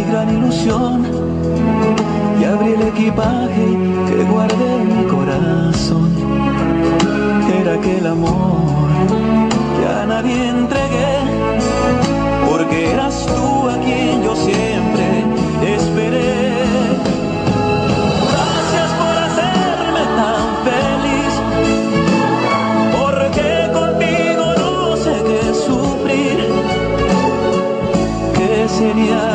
mi gran ilusión y abrí el equipaje que guardé en mi corazón. Era aquel amor que a nadie entregué, porque eras tú a quien yo siempre esperé. Gracias por hacerme tan feliz, porque contigo no sé qué sufrir. ¿Qué sería